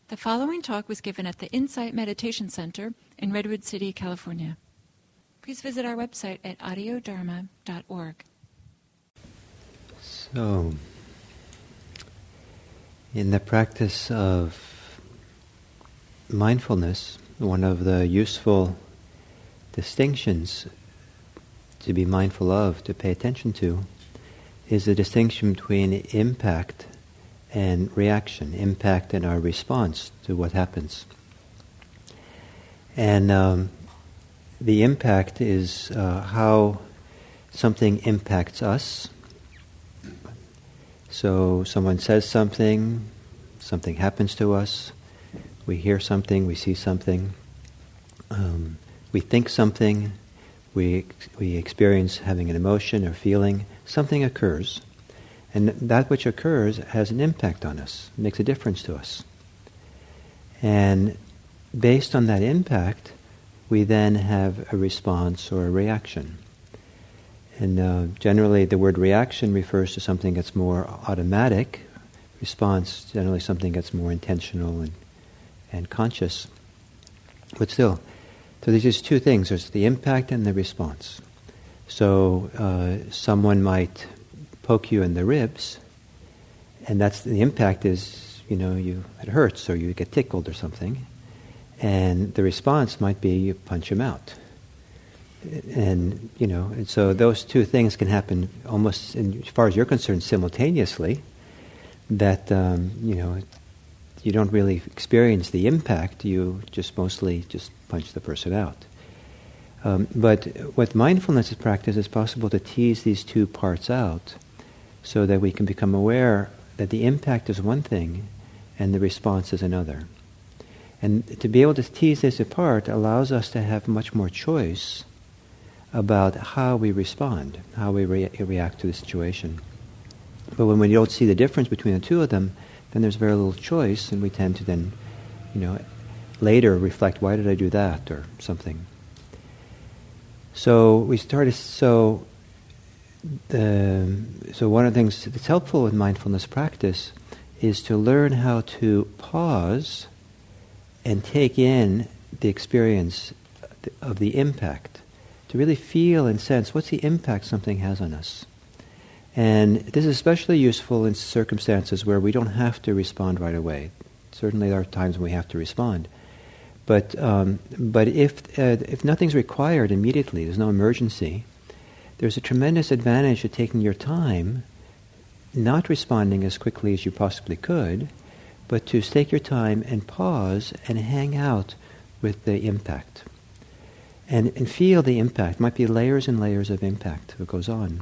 The following talk was given at the Insight Meditation Center in Redwood City, California. Please visit our website at audiodharma.org. So, in the practice of mindfulness, one of the useful distinctions to be mindful of, to pay attention to, is the distinction between impact and reaction, impact and our response to what happens. And the impact is how something impacts us. So someone says something, something happens to us, we hear something, we see something, we think something, we experience having an emotion or feeling, something occurs. And that which occurs has an impact on us, makes a difference to us. And based on that impact, we then have a response or a reaction. And generally the word reaction refers to something that's more automatic. Response, generally something that's more intentional and conscious. But still, so there's just two things. There's the impact and the response. So someone might poke you in the ribs, and that's the impact is, it hurts or you get tickled or something, and the response might be you punch him out. And so those two things can happen almost, as far as you're concerned, simultaneously. That you don't really experience the impact; you just mostly just punch the person out. But with mindfulness practice, it's possible to tease these two parts out, so that we can become aware that the impact is one thing and the response is another. And to be able to tease this apart allows us to have much more choice about how we respond, how we react to the situation. But when we don't see the difference between the two of them, then there's very little choice, and we tend to then, later reflect, why did I do that, or something. So we started, so one of the things that's helpful in mindfulness practice is to learn how to pause and take in the experience of the impact, to really feel and sense what's the impact something has on us. And this is especially useful in circumstances where we don't have to respond right away. Certainly there are times when we have to respond. But if nothing's required immediately, there's no emergency, there's a tremendous advantage to taking your time, not responding as quickly as you possibly could, but to take your time and pause and hang out with the impact. And feel the impact. It might be layers and layers of impact that goes on.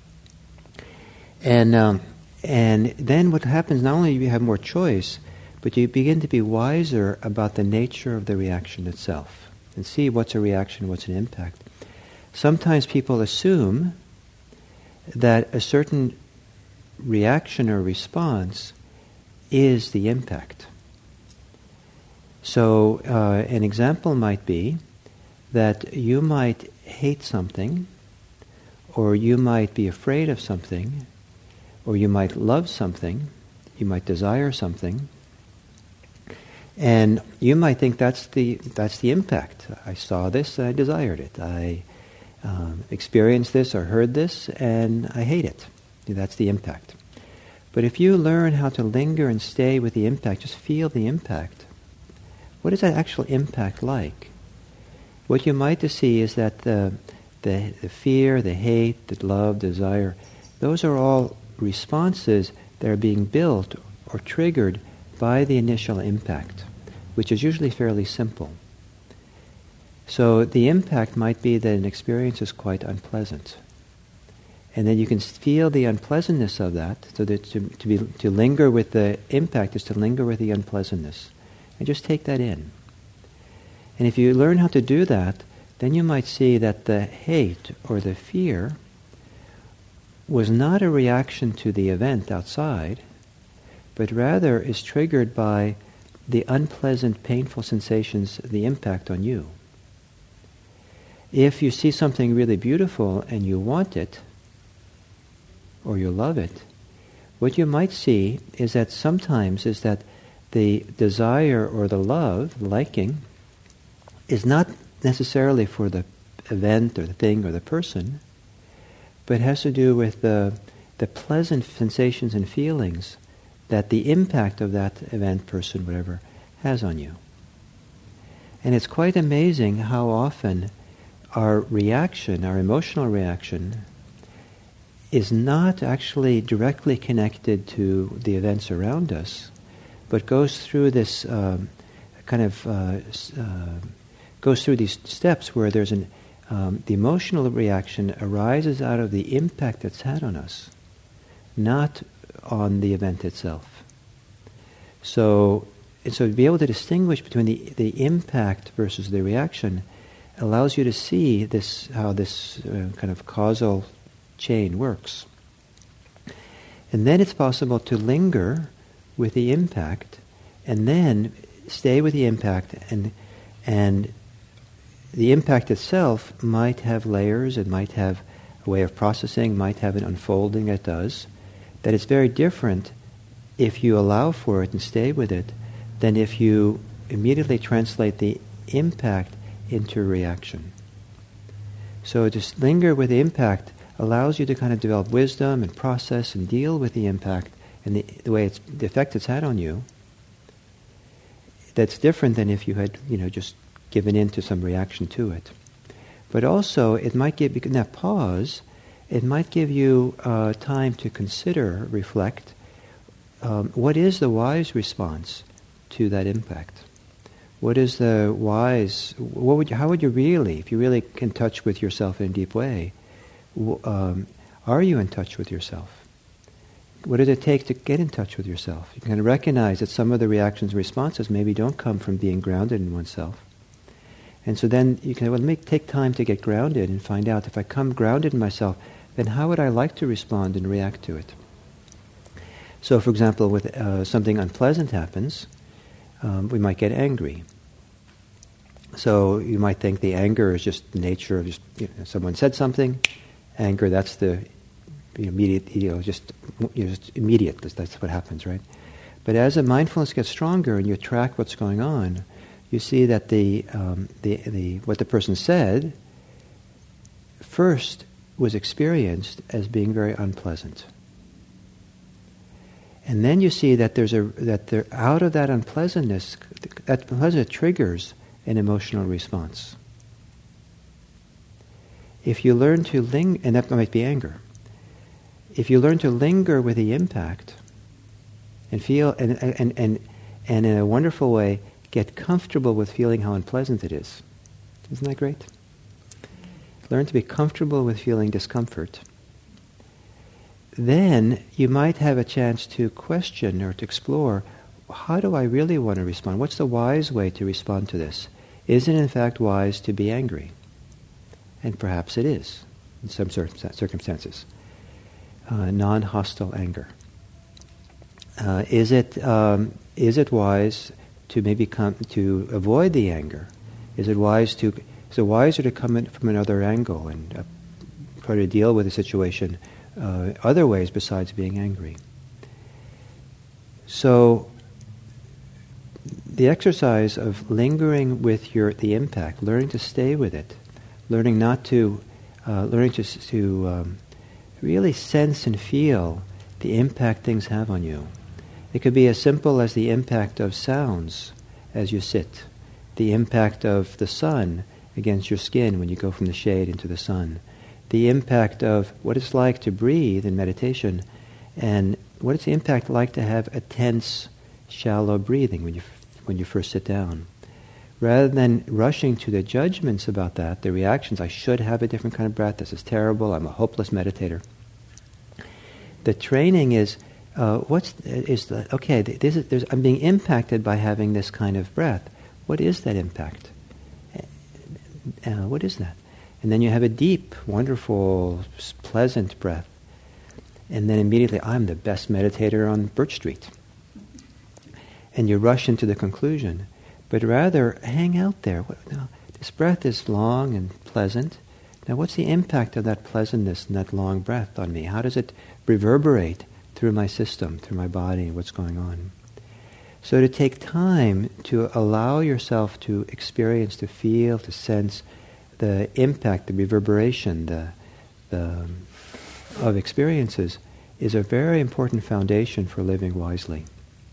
And then what happens, not only do you have more choice, but you begin to be wiser about the nature of the reaction itself and see what's a reaction, what's an impact. Sometimes people assume that a certain reaction or response is the impact. So an example might be that you might hate something, or you might be afraid of something, or you might love something, you might desire something, and you might think that's the impact. I saw this, I desired it. I experienced this or heard this, and I hate it. That's the impact. But if you learn how to linger and stay with the impact, just feel the impact, what is that actual impact like? What you might see is that the fear, the hate, the love, desire, those are all responses that are being built or triggered by the initial impact, which is usually fairly simple. So the impact might be that an experience is quite unpleasant. And then you can feel the unpleasantness of that, so that to linger with the impact is to linger with the unpleasantness. And just take that in. And if you learn how to do that, then you might see that the hate or the fear was not a reaction to the event outside, but rather is triggered by the unpleasant, painful sensations, the impact on you. If you see something really beautiful and you want it, or you love it, what you might see is that sometimes is that the desire or the love, liking, is not necessarily for the event or the thing or the person, but has to do with the pleasant sensations and feelings that the impact of that event, person, whatever, has on you. And it's quite amazing how often our reaction, our emotional reaction, is not actually directly connected to the events around us, but goes through this goes through these steps where there's the emotional reaction arises out of the impact it's had on us, not on the event itself. So to be able to distinguish between the impact versus the reaction allows you to see this, how this kind of causal chain works. And then it's possible to linger with the impact and then stay with the impact, and the impact itself might have layers, it might have a way of processing, might have an unfolding it does, that it's very different if you allow for it and stay with it than if you immediately translate the impact into reaction. So just linger with the impact allows you to kind of develop wisdom and process and deal with the impact and the way the effect it's had on you. That's different than if you had, just given in to some reaction to it. But also, it might give, in that pause, it might give you time to consider, reflect, what is the wise response to that impact? What is the wise, how would you really, if you really can touch with yourself in a deep way, are you in touch with yourself? What does it take to get in touch with yourself? You can recognize that some of the reactions and responses maybe don't come from being grounded in oneself. And so then you can, take time to get grounded and find out, if I come grounded in myself, then how would I like to respond and react to it? So for example, with something unpleasant happens, we might get angry. So you might think the anger is just the nature of someone said something, anger, that's the immediate, just immediate, that's what happens, right? But as the mindfulness gets stronger and you track what's going on, you see that what the person said first was experienced as being very unpleasant. And then you see that out of that unpleasantness, that unpleasantness triggers an emotional response. If you learn to linger, and that might be anger. If you learn to linger with the impact and feel, and in a wonderful way, get comfortable with feeling how unpleasant it is. Isn't that great? Learn to be comfortable with feeling discomfort. Then you might have a chance to question or to explore, how do I really want to respond? What's the wise way to respond to this? Is it in fact wise to be angry? And perhaps it is, in some circumstances. Non-hostile anger. Is it wise to maybe to avoid the anger? Is it wiser to come in from another angle and try to deal with the situation other ways besides being angry? So the exercise of lingering with the impact, learning to stay with it, learning to really sense and feel the impact things have on you. It could be as simple as the impact of sounds as you sit, the impact of the sun against your skin when you go from the shade into the sun, the impact of what it's like to breathe in meditation, and what is the impact like to have a tense, shallow breathing when you first sit down. Rather than rushing to the judgments about that, the reactions, I should have a different kind of breath, this is terrible, I'm a hopeless meditator. The training is, I'm being impacted by having this kind of breath. What is that impact? What is that? And then you have a deep, wonderful, pleasant breath. And then immediately, I'm the best meditator on Birch Street. And you rush into the conclusion. But rather, hang out there. This breath is long and pleasant. Now, what's the impact of that pleasantness and that long breath on me? How does it reverberate through my system, through my body, what's going on? So to take time to allow yourself to experience, to feel, to sense the impact, the reverberation, of experiences is a very important foundation for living wisely.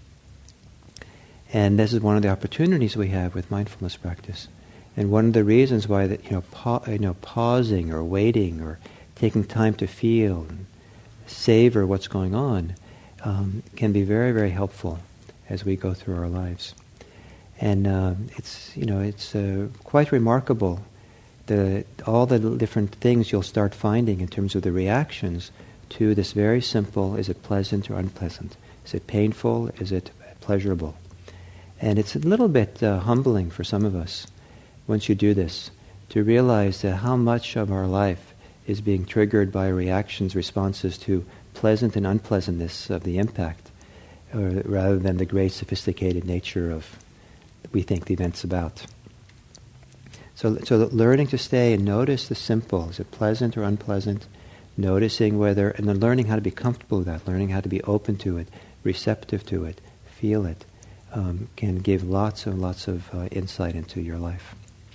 And this is one of the opportunities we have with mindfulness practice. And one of the reasons why that pausing or waiting or taking time to feel and savor what's going on can be very, very helpful as we go through our lives. And it's quite remarkable all the different things you'll start finding in terms of the reactions to this very simple, is it pleasant or unpleasant? Is it painful? Is it pleasurable? And it's a little bit humbling for some of us, once you do this, to realize that how much of our life is being triggered by reactions, responses to pleasant and unpleasantness of the impact, rather than the great sophisticated nature of we think the event's about. So learning to stay and notice the simple, is it pleasant or unpleasant, noticing whether, and then learning how to be comfortable with that, learning how to be open to it, receptive to it, feel it, can give lots and lots of insight into your life.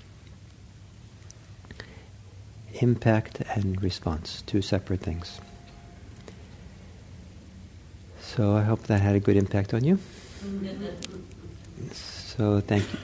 Impact and response, two separate things. So I hope that had a good impact on you. So thank you.